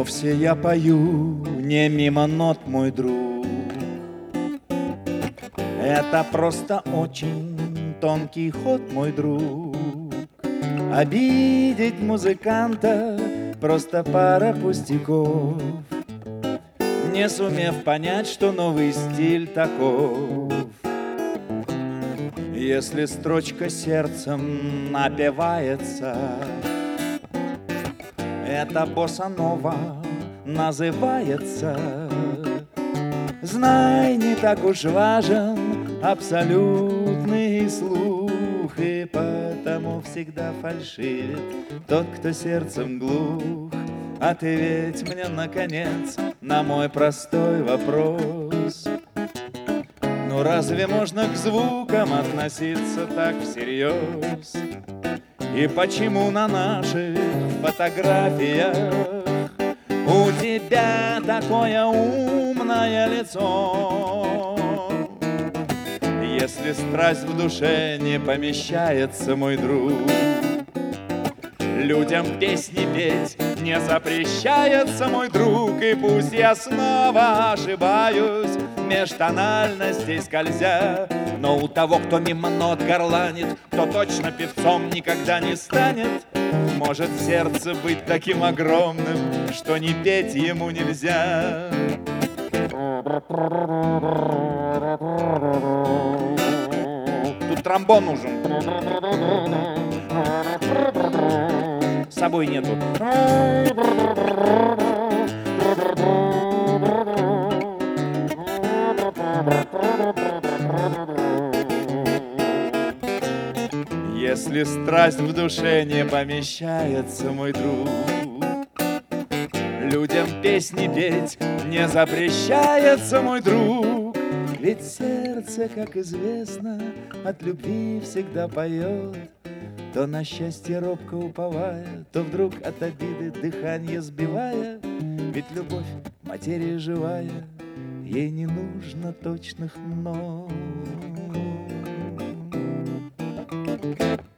Вовсе я пою не мимо нот, мой друг. Это просто очень тонкий ход, мой друг. Обидеть музыканта просто пара пустяков, не сумев понять, что новый стиль таков. Если строчка сердцем напевается, это босса-нова называется. Знай, не так уж важен абсолютный слух, и потому всегда фальшивит тот, кто сердцем глух. Ответь мне, наконец, на мой простой вопрос: ну разве можно к звукам относиться так всерьез? И почему на наших фотографиях у тебя такое умное лицо? Если страсть в душе не помещается, мой друг, людям песни петь не запрещается, мой друг. И пусть я снова ошибаюсь, меж тональностей скользя, но у того, кто мимо нот горланит, кто точно певцом никогда не станет, может сердце быть таким огромным, что не петь ему нельзя. Тут тромбон нужен. С собой нету. Если страсть в душе не помещается, мой друг, людям песни петь не запрещается, мой друг. Ведь сердце, как известно, от любви всегда поет, то на счастье робко уповая, то вдруг от обиды дыхание сбивая. Ведь любовь — материя живая, ей не нужно точных нот.